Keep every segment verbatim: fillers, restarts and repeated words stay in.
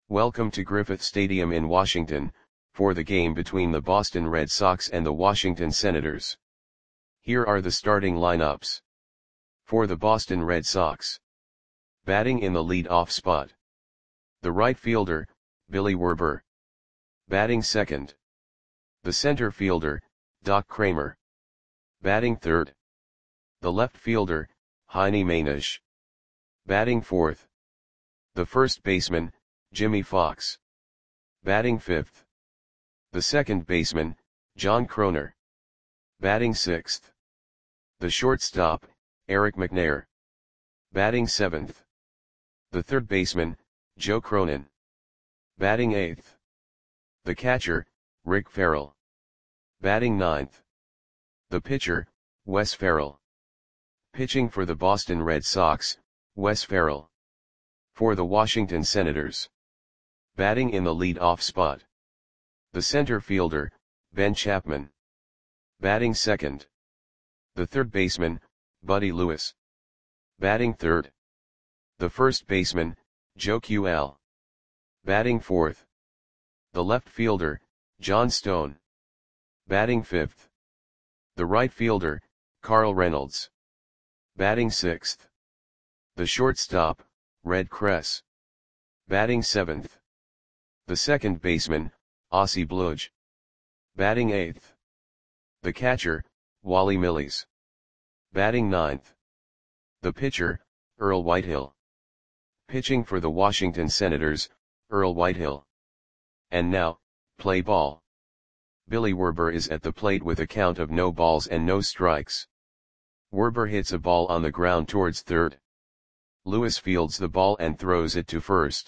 Welcome to Griffith Stadium in Washington, for the game between the Boston Red Sox and the Washington Senators. Here are the starting lineups. For the Boston Red Sox. Batting in the lead-off spot. The right fielder, Billy Werber. Batting second. The center fielder, Doc Kramer. Batting third. The left fielder, Heiny Mainish. Batting fourth. The first baseman, Jimmy Fox. Batting fifth. The second baseman, John Kroner. Batting sixth. The shortstop, Eric McNair. Batting seventh. The third baseman, Joe Cronin. Batting eighth. The catcher, Rick Farrell. Batting ninth. The pitcher, Wes Farrell. Pitching for the Boston Red Sox, Wes Farrell. For the Washington Senators. Batting in the lead-off spot. The center fielder, Ben Chapman. Batting second. The third baseman, Buddy Lewis. Batting third. The first baseman, Joe Q L. Batting fourth. The left fielder, John Stone. Batting fifth. The right fielder, Carl Reynolds. Batting sixth. The shortstop, Red Kress. Batting seventh. The second baseman, Ossie Bludge. Batting eighth. The catcher, Wally Milles. Batting ninth. The pitcher, Earl Whitehill. Pitching for the Washington Senators, Earl Whitehill. And now, play ball. Billy Werber is at the plate with a count of no balls and no strikes. Werber hits a ball on the ground towards third. Lewis fields the ball and throws it to first.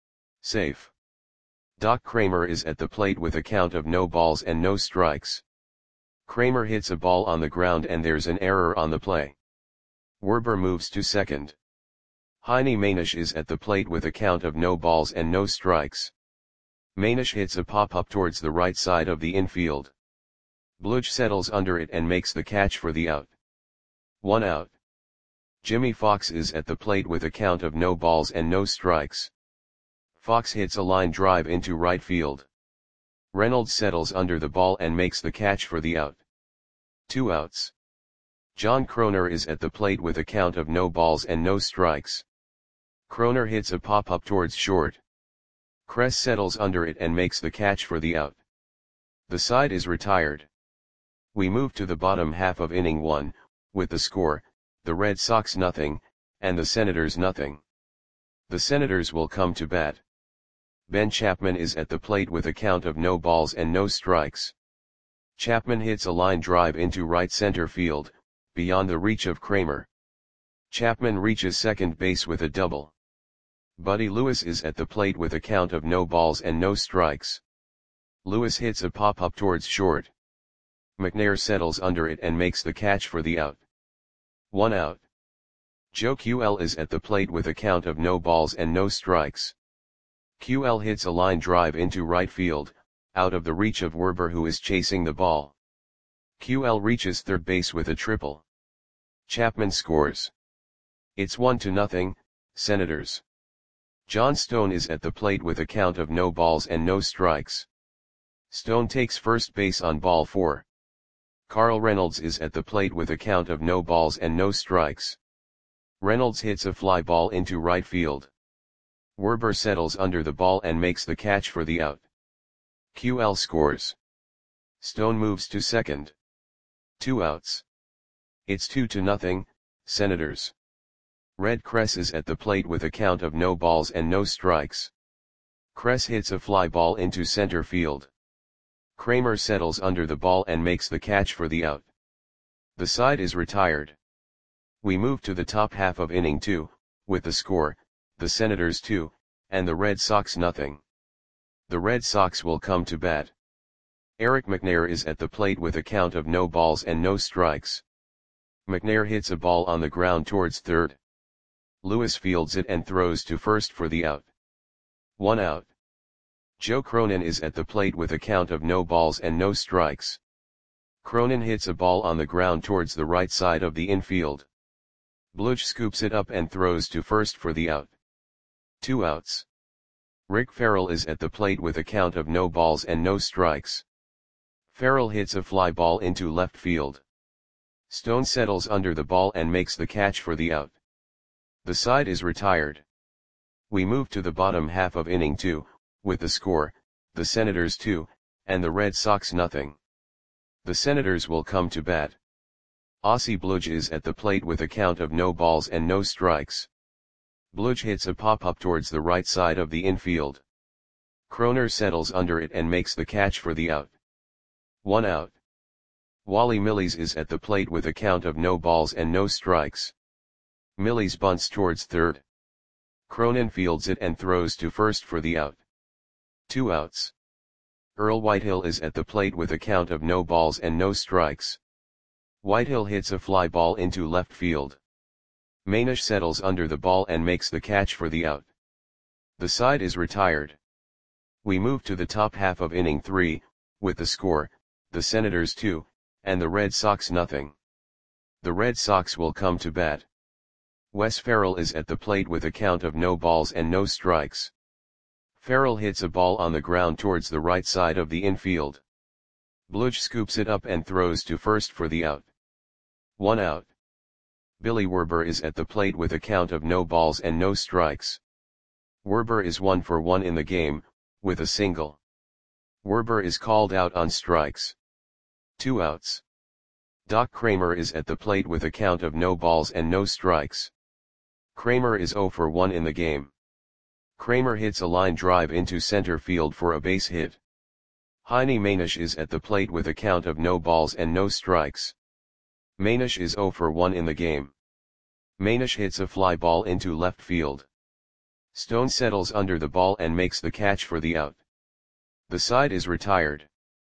Safe. Doc Kramer is at the plate with a count of no balls and no strikes. Kramer hits a ball on the ground and there's an error on the play. Werber moves to second. Heiny Mainish is at the plate with a count of no balls and no strikes. Mainish hits a pop-up towards the right side of the infield. Bludge settles under it and makes the catch for the out. One out. Jimmy Fox is at the plate with a count of no balls and no strikes. Fox hits a line drive into right field. Reynolds settles under the ball and makes the catch for the out. Two outs. John Kroner is at the plate with a count of no balls and no strikes. Kroner hits a pop-up towards short. Kress settles under it and makes the catch for the out. The side is retired. We move to the bottom half of inning one, with the score, the Red Sox nothing, and the Senators nothing. The Senators will come to bat. Ben Chapman is at the plate with a count of no balls and no strikes. Chapman hits a line drive into right center field, beyond the reach of Kramer. Chapman reaches second base with a double. Buddy Lewis is at the plate with a count of no balls and no strikes. Lewis hits a pop-up towards short. McNair settles under it and makes the catch for the out. One out. Joe Q L is at the plate with a count of no balls and no strikes. Q L hits a line drive into right field, out of the reach of Werber who is chasing the ball. Q L reaches third base with a triple. Chapman scores. It's one to nothing, Senators. John Stone is at the plate with a count of no balls and no strikes. Stone takes first base on ball four. Carl Reynolds is at the plate with a count of no balls and no strikes. Reynolds hits a fly ball into right field. Werber settles under the ball and makes the catch for the out. Q L scores. Stone moves to second. Two outs. It's two to nothing, Senators. Red Kress is at the plate with a count of no balls and no strikes. Kress hits a fly ball into center field. Kramer settles under the ball and makes the catch for the out. The side is retired. We move to the top half of inning two, with the score, the Senators two, and the Red Sox nothing. The Red Sox will come to bat. Eric McNair is at the plate with a count of no balls and no strikes. McNair hits a ball on the ground towards third. Lewis fields it and throws to first for the out. One out. Joe Cronin is at the plate with a count of no balls and no strikes. Cronin hits a ball on the ground towards the right side of the infield. Bludge scoops it up and throws to first for the out. Two outs. Rick Farrell is at the plate with a count of no balls and no strikes. Farrell hits a fly ball into left field. Stone settles under the ball and makes the catch for the out. The side is retired. We move to the bottom half of inning two, with the score, the Senators two, and the Red Sox nothing. The Senators will come to bat. Ossie Bludge is at the plate with a count of no balls and no strikes. Bludge hits a pop-up towards the right side of the infield. Kroner settles under it and makes the catch for the out. One out. Wally Milles is at the plate with a count of no balls and no strikes. Milles bunts towards third. Cronin fields it and throws to first for the out. Two outs. Earl Whitehill is at the plate with a count of no balls and no strikes. Whitehill hits a fly ball into left field. Manish settles under the ball and makes the catch for the out. The side is retired. We move to the top half of inning three, with the score, the Senators two, and the Red Sox nothing. The Red Sox will come to bat. Wes Farrell is at the plate with a count of no balls and no strikes. Farrell hits a ball on the ground towards the right side of the infield. Bludge scoops it up and throws to first for the out. One out. Billy Werber is at the plate with a count of no balls and no strikes. Werber is one for one in the game, with a single. Werber is called out on strikes. Two outs. Doc Kramer is at the plate with a count of no balls and no strikes. Kramer is zero for one in the game. Kramer hits a line drive into center field for a base hit. Heine Manish is at the plate with a count of no balls and no strikes. Manish is zero for one in the game. Manish hits a fly ball into left field. Stone settles under the ball and makes the catch for the out. The side is retired.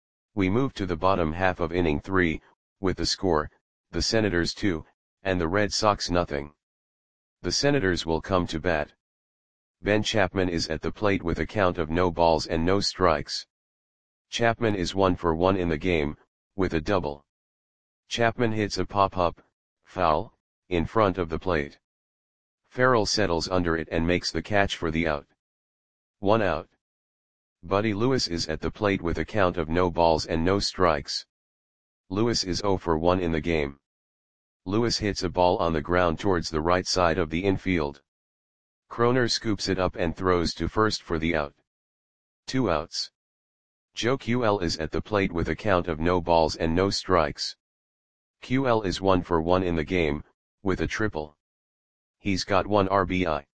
We move to the bottom half of inning three, with the score, the Senators two, and the Red Sox nothing. The Senators will come to bat. Ben Chapman is at the plate with a count of no balls and no strikes. Chapman is one for one in the game, with a double. Chapman hits a pop-up, foul, in front of the plate. Farrell settles under it and makes the catch for the out. One out. Buddy Lewis is at the plate with a count of no balls and no strikes. Lewis is zero for one in the game. Lewis hits a ball on the ground towards the right side of the infield. Kroner scoops it up and throws to first for the out. Two outs. Joe Q L is at the plate with a count of no balls and no strikes. Q L is one for one in the game, with a triple. He's got one R B I.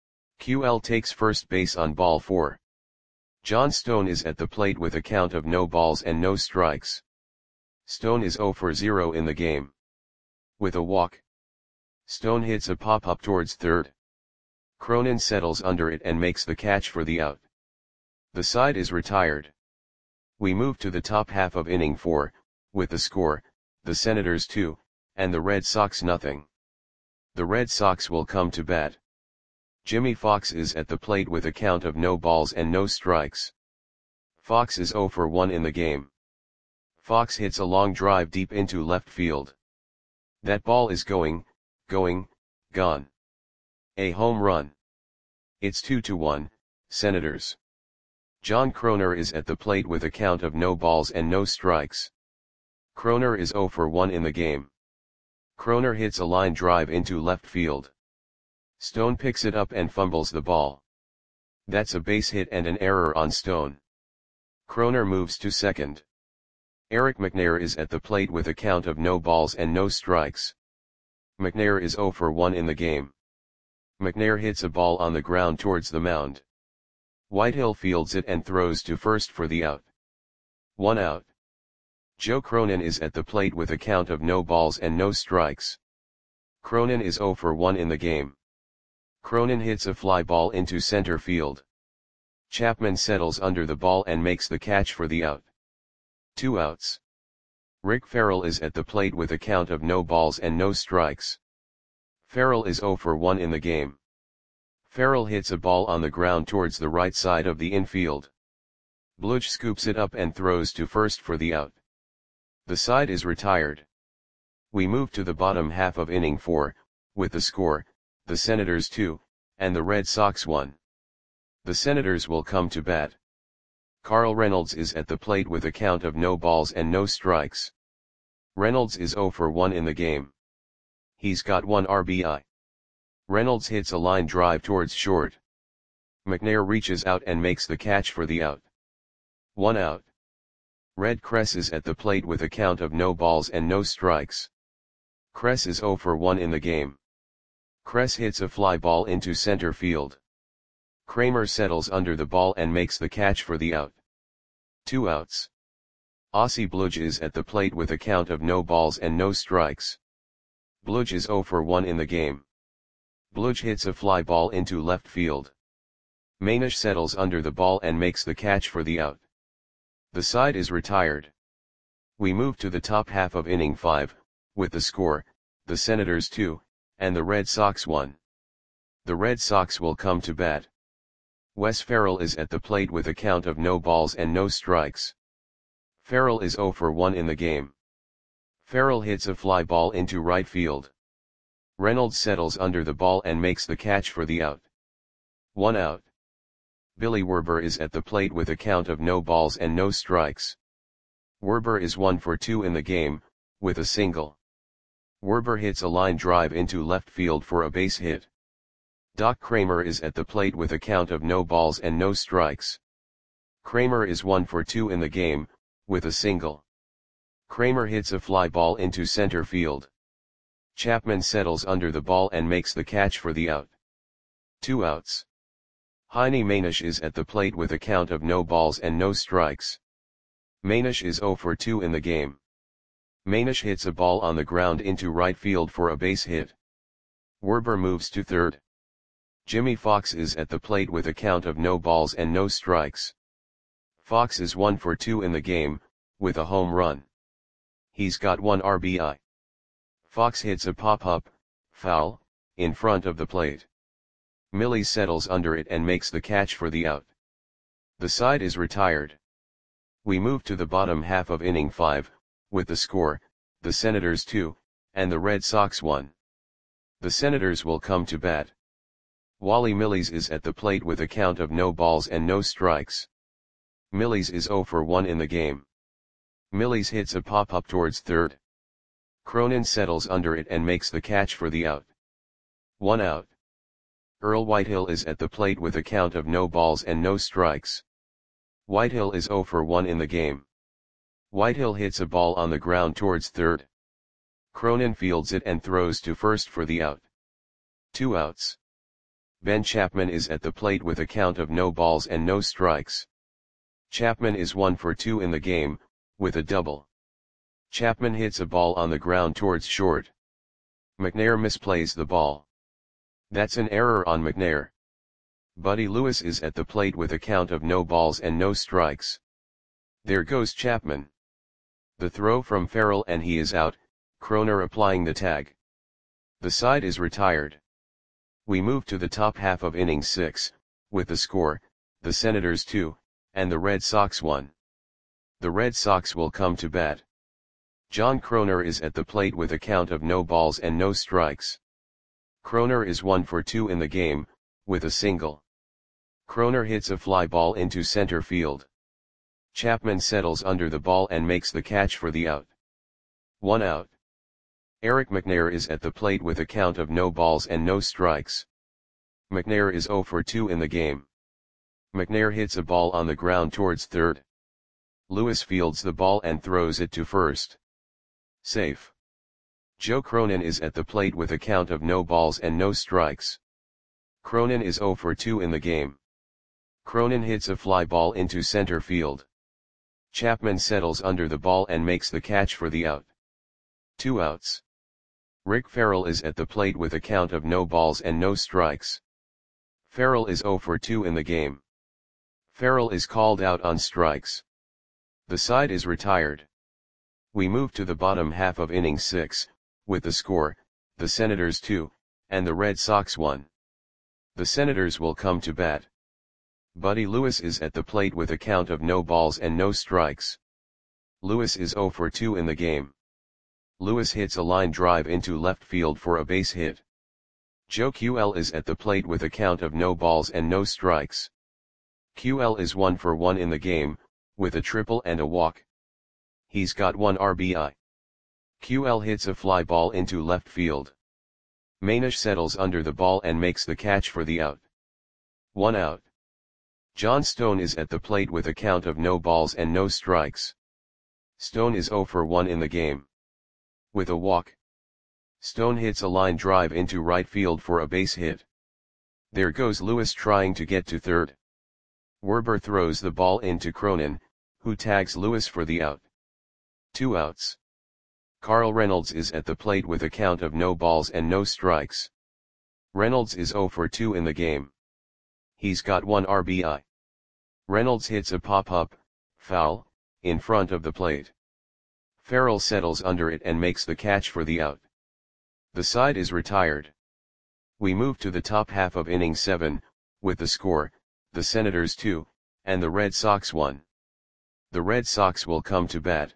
Q L takes first base on ball four. John Stone is at the plate with a count of no balls and no strikes. Stone is zero for zero in the game. With a walk. Stone hits a pop-up towards third. Cronin settles under it and makes the catch for the out. The side is retired. We move to the top half of inning four, with the score, the Senators two, and the Red Sox nothing. The Red Sox will come to bat. Jimmy Fox is at the plate with a count of no balls and no strikes. Fox is zero for one in the game. Fox hits a long drive deep into left field. That ball is going, going, gone. A home run. It's two to one, Senators. John Kroner is at the plate with a count of no balls and no strikes. Kroner is zero for one in the game. Kroner hits a line drive into left field. Stone picks it up and fumbles the ball. That's a base hit and an error on Stone. Kroner moves to second. Eric McNair is at the plate with a count of no balls and no strikes. McNair is zero for one in the game. McNair hits a ball on the ground towards the mound. Whitehill fields it and throws to first for the out. One out. Joe Cronin is at the plate with a count of no balls and no strikes. Cronin is zero for one in the game. Cronin hits a fly ball into center field. Chapman settles under the ball and makes the catch for the out. Two outs. Rick Farrell is at the plate with a count of no balls and no strikes. Farrell is zero for one in the game. Farrell hits a ball on the ground towards the right side of the infield. Bludge scoops it up and throws to first for the out. The side is retired. We move to the bottom half of inning four, with the score, the Senators two, and the Red Sox one. The Senators will come to bat. Carl Reynolds is at the plate with a count of no balls and no strikes. Reynolds is oh for one in the game. He's got one R B I. Reynolds hits a line drive towards short. McNair reaches out and makes the catch for the out. One out. Red Kress is at the plate with a count of no balls and no strikes. Kress is oh for one in the game. Kress hits a fly ball into center field. Kramer settles under the ball and makes the catch for the out. Two outs. Ossie Bludge is at the plate with a count of no balls and no strikes. Bludge is oh for one in the game. Bludge hits a fly ball into left field. Manish settles under the ball and makes the catch for the out. The side is retired. We move to the top half of inning five, with the score, the Senators two, and the Red Sox one. The Red Sox will come to bat. Wes Ferrell is at the plate with a count of no balls and no strikes. Ferrell is oh for one in the game. Ferrell hits a fly ball into right field. Reynolds settles under the ball and makes the catch for the out. One out. Billy Werber is at the plate with a count of no balls and no strikes. Werber is one for two in the game, with a single. Werber hits a line drive into left field for a base hit. Doc Kramer is at the plate with a count of no balls and no strikes. Kramer is one for two in the game, with a single. Kramer hits a fly ball into center field. Chapman settles under the ball and makes the catch for the out. Two outs. Heine Manish is at the plate with a count of no balls and no strikes. Manish is oh for two in the game. Manish hits a ball on the ground into right field for a base hit. Werber moves to third. Jimmy Fox is at the plate with a count of no balls and no strikes. Fox is one for two in the game, with a home run. He's got one R B I. Fox hits a pop-up, foul, in front of the plate. Millie settles under it and makes the catch for the out. The side is retired. We move to the bottom half of inning five, with the score, the Senators two, and the Red Sox one. The Senators will come to bat. Wally Millies is at the plate with a count of no balls and no strikes. Millies is oh for one in the game. Millies hits a pop-up towards third. Cronin settles under it and makes the catch for the out. One out. Earl Whitehill is at the plate with a count of no balls and no strikes. Whitehill is oh for one in the game. Whitehill hits a ball on the ground towards third. Cronin fields it and throws to first for the out. Two outs. Ben Chapman is at the plate with a count of no balls and no strikes. Chapman is one for two in the game, with a double. Chapman hits a ball on the ground towards short. McNair misplays the ball. That's an error on McNair. Buddy Lewis is at the plate with a count of no balls and no strikes. There goes Chapman. The throw from Ferrell and he is out, Kroner applying the tag. The side is retired. We move to the top half of inning six, with the score, the Senators two, and the Red Sox one. The Red Sox will come to bat. John Kroner is at the plate with a count of no balls and no strikes. Kroner is one for two in the game, with a single. Kroner hits a fly ball into center field. Chapman settles under the ball and makes the catch for the out. One out. Eric McNair is at the plate with a count of no balls and no strikes. McNair is oh for two in the game. McNair hits a ball on the ground towards third. Lewis fields the ball and throws it to first. Safe. Joe Cronin is at the plate with a count of no balls and no strikes. Cronin is oh for two in the game. Cronin hits a fly ball into center field. Chapman settles under the ball and makes the catch for the out. Two outs. Rick Ferrell is at the plate with a count of no balls and no strikes. Ferrell is oh for two in the game. Ferrell is called out on strikes. The side is retired. We move to the bottom half of inning six, with the score, the Senators two, and the Red Sox one. The Senators will come to bat. Buddy Lewis is at the plate with a count of no balls and no strikes. Lewis is oh for two in the game. Lewis hits a line drive into left field for a base hit. Joe Q L is at the plate with a count of no balls and no strikes. Q L is one for one in the game, with a triple and a walk. He's got one R B I. Q L hits a fly ball into left field. Manish settles under the ball and makes the catch for the out. One out. John Stone is at the plate with a count of no balls and no strikes. Stone is zero for one in the game. With a walk. Stone hits a line drive into right field for a base hit. There goes Lewis trying to get to third. Werber throws the ball into Cronin, who tags Lewis for the out. Two outs. Carl Reynolds is at the plate with a count of no balls and no strikes. Reynolds is zero for two in the game. He's got one R B I. Reynolds hits a pop-up, foul, in front of the plate. Farrell settles under it and makes the catch for the out. The side is retired. We move to the top half of inning seven, with the score, the Senators two, and the Red Sox one. The Red Sox will come to bat.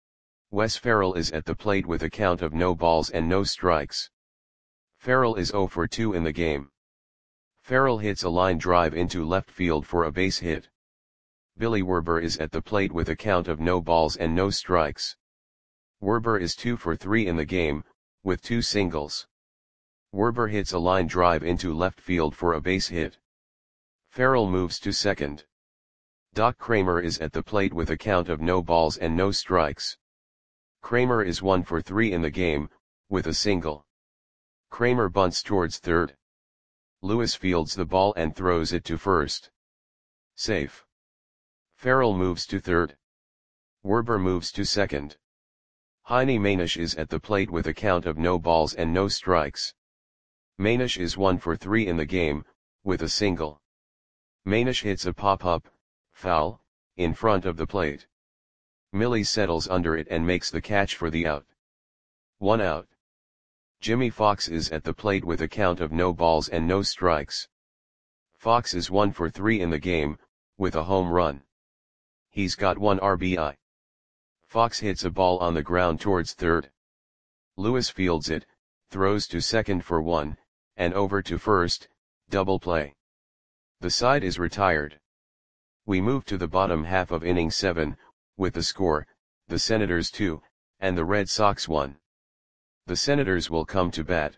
Wes Farrell is at the plate with a count of no balls and no strikes. Farrell is zero for two in the game. Farrell hits a line drive into left field for a base hit. Billy Werber is at the plate with a count of no balls and no strikes. Werber is two for three in the game, with two singles. Werber hits a line drive into left field for a base hit. Farrell moves to second. Doc Kramer is at the plate with a count of no balls and no strikes. Kramer is one for three in the game, with a single. Kramer bunts towards third. Lewis fields the ball and throws it to first. Safe. Farrell moves to third. Werber moves to second. Heine Manish is at the plate with a count of no balls and no strikes. Manish is one for three in the game, with a single. Manish hits a pop-up, foul, in front of the plate. Millie settles under it and makes the catch for the out. One out. Jimmy Fox is at the plate with a count of no balls and no strikes. Fox is one for three in the game, with a home run. He's got one R B I. Fox hits a ball on the ground towards third. Lewis fields it, throws to second for one, and over to first, double play. The side is retired. We move to the bottom half of inning seven, with the score, the Senators two, and the Red Sox one. The Senators will come to bat.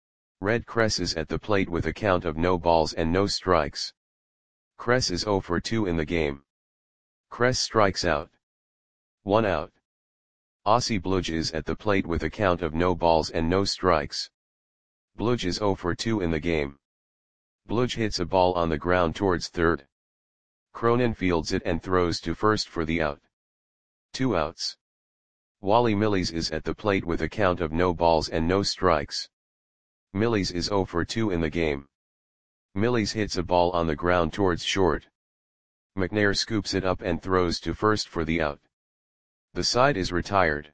Red Kress is at the plate with a count of no balls and no strikes. Kress is zero for two in the game. Kress strikes out. One out. Ossie Bludge is at the plate with a count of no balls and no strikes. Bludge is zero for two in the game. Bludge hits a ball on the ground towards third. Cronin fields it and throws to first for the out. Two outs. Wally Millies is at the plate with a count of no balls and no strikes. Millies is zero for two in the game. Millies hits a ball on the ground towards short. McNair scoops it up and throws to first for the out. The side is retired.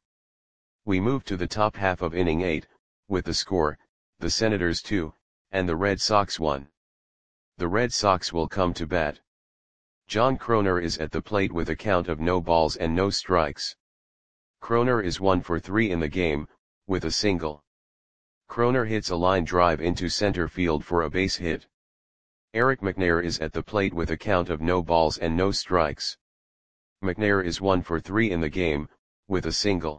We move to the top half of inning eight, with the score, the Senators two, and the Red Sox one. The Red Sox will come to bat. John Kroner is at the plate with a count of no balls and no strikes. Kroner is one for three in the game, with a single. Kroner hits a line drive into center field for a base hit. Eric McNair is at the plate with a count of no balls and no strikes. McNair is one for three in the game, with a single.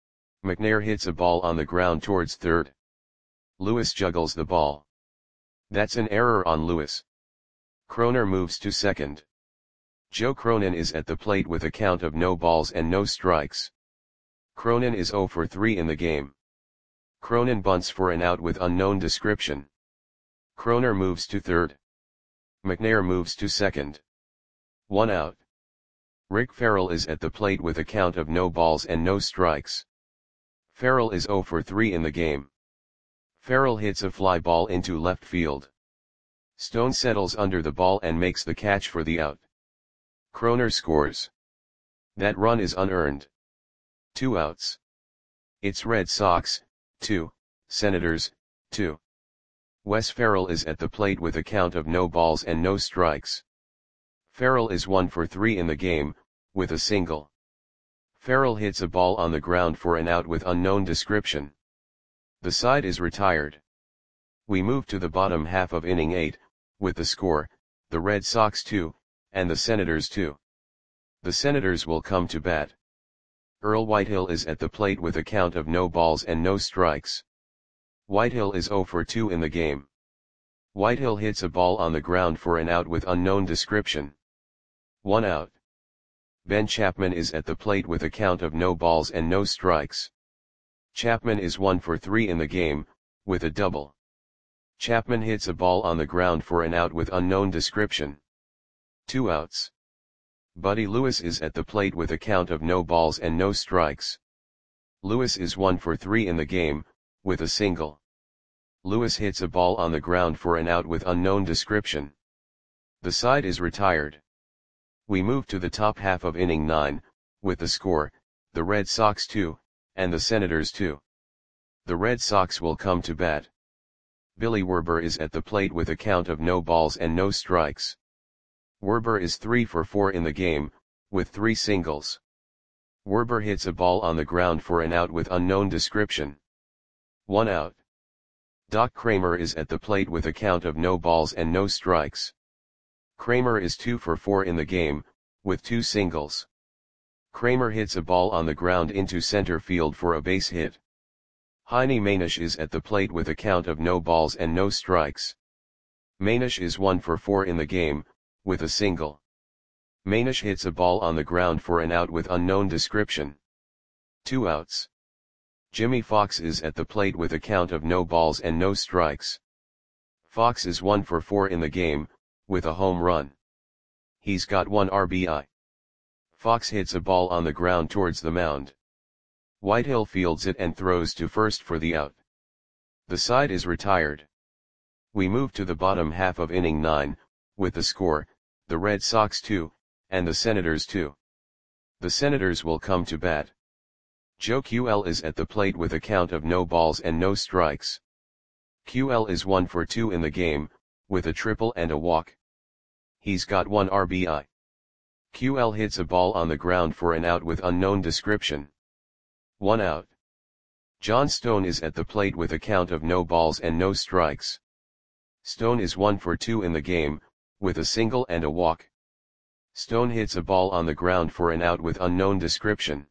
McNair hits a ball on the ground towards third. Lewis juggles the ball. That's an error on Lewis. Kroner moves to second. Joe Cronin is at the plate with a count of no balls and no strikes. Cronin is zero for three in the game. Cronin bunts for an out with unknown description. Kroner moves to third. McNair moves to second. One out. Rick Farrell is at the plate with a count of no balls and no strikes. Farrell is zero for three in the game. Farrell hits a fly ball into left field. Stone settles under the ball and makes the catch for the out. Kroner scores. That run is unearned. Two outs. It's Red Sox, two, Senators, two. Wes Farrell is at the plate with a count of no balls and no strikes. Farrell is one for three in the game, with a single. Farrell hits a ball on the ground for an out with unknown description. The side is retired. We move to the bottom half of inning eight, with the score, the Red Sox two, and the Senators two. The Senators will come to bat. Earl Whitehill is at the plate with a count of no balls and no strikes. Whitehill is oh for two in the game. Whitehill hits a ball on the ground for an out with unknown description. One out. Ben Chapman is at the plate with a count of no balls and no strikes. Chapman is one for three in the game, with a double. Chapman hits a ball on the ground for an out with unknown description. Two outs. Buddy Lewis is at the plate with a count of no balls and no strikes. Lewis is one for three in the game, with a single. Lewis hits a ball on the ground for an out with unknown description. The side is retired. We move to the top half of inning nine, with the score, the Red Sox two, and the Senators two. The Red Sox will come to bat. Billy Werber is at the plate with a count of no balls and no strikes. Werber is three for four in the game, with three singles. Werber hits a ball on the ground for an out with unknown description. One out. Doc Kramer is at the plate with a count of no balls and no strikes. Kramer is two for four in the game, with two singles. Kramer hits a ball on the ground into center field for a base hit. Heine Manish is at the plate with a count of no balls and no strikes. Manish is one for four in the game, with a single. Manish hits a ball on the ground for an out with unknown description. Two outs. Jimmy Fox is at the plate with a count of no balls and no strikes. Fox is one for four in the game, with a home run. He's got one R B I. Fox hits a ball on the ground towards the mound. Whitehill fields it and throws to first for the out. The side is retired. We move to the bottom half of inning nine, with the score, the Red Sox two, and the Senators two. The Senators will come to bat. Joe Q L is at the plate with a count of no balls and no strikes. Q L is one for two in the game, with a triple and a walk. He's got one R B I. Q L hits a ball on the ground for an out with unknown description. One out. John Stone is at the plate with a count of no balls and no strikes. Stone is one for two in the game, with a single and a walk. Stone hits a ball on the ground for an out with unknown description.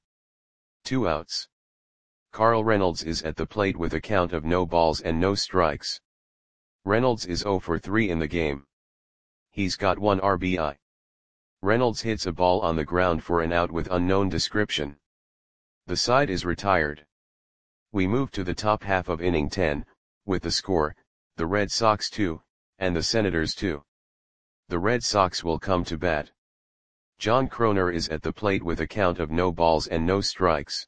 Two outs. Carl Reynolds is at the plate with a count of no balls and no strikes. Reynolds is oh for three in the game. He's got one R B I. Reynolds hits a ball on the ground for an out with unknown description. The side is retired. We move to the top half of inning ten, with the score, the Red Sox two, and the Senators two. The Red Sox will come to bat. John Kroner is at the plate with a count of no balls and no strikes.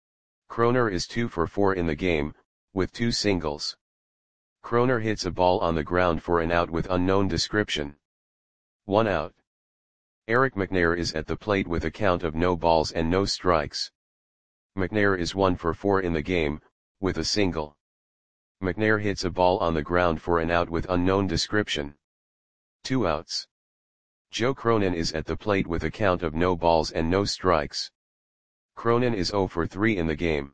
Kroner is two for four in the game, with two singles. Kroner hits a ball on the ground for an out with unknown description. One out. Eric McNair is at the plate with a count of no balls and no strikes. McNair is one for four in the game, with a single. McNair hits a ball on the ground for an out with unknown description. Two outs. Joe Cronin is at the plate with a count of no balls and no strikes. Cronin is oh for three in the game.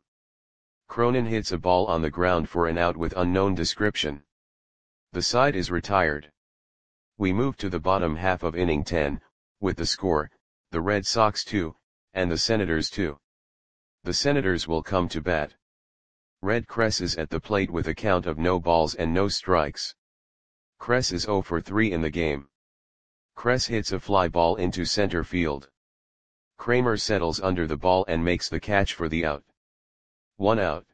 Cronin hits a ball on the ground for an out with unknown description. The side is retired. We move to the bottom half of inning ten, with the score, the Red Sox two, and the Senators two. The Senators will come to bat. Red Kress is at the plate with a count of no balls and no strikes. Kress is oh for three in the game. Kress hits a fly ball into center field. Kramer settles under the ball and makes the catch for the out. One out.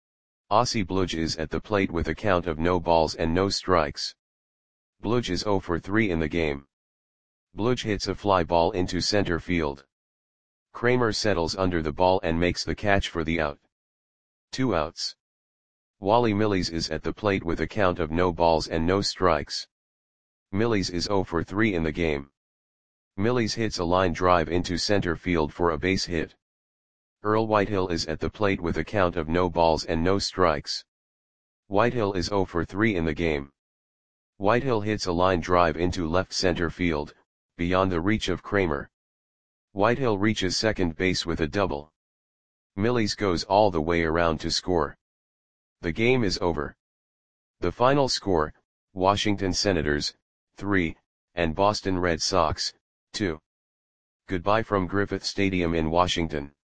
Ossie Bludge is at the plate with a count of no balls and no strikes. Bludge is oh for three in the game. Bludge hits a fly ball into center field. Kramer settles under the ball and makes the catch for the out. Two outs. Wally Milles is at the plate with a count of no balls and no strikes. Milles is oh for three in the game. Milles hits a line drive into center field for a base hit. Earl Whitehill is at the plate with a count of no balls and no strikes. Whitehill is oh for three in the game. Whitehill hits a line drive into left center field, beyond the reach of Kramer. Whitehill reaches second base with a double. Milles goes all the way around to score. The game is over. The final score, Washington Senators, three, and Boston Red Sox, two. Goodbye from Griffith Stadium in Washington.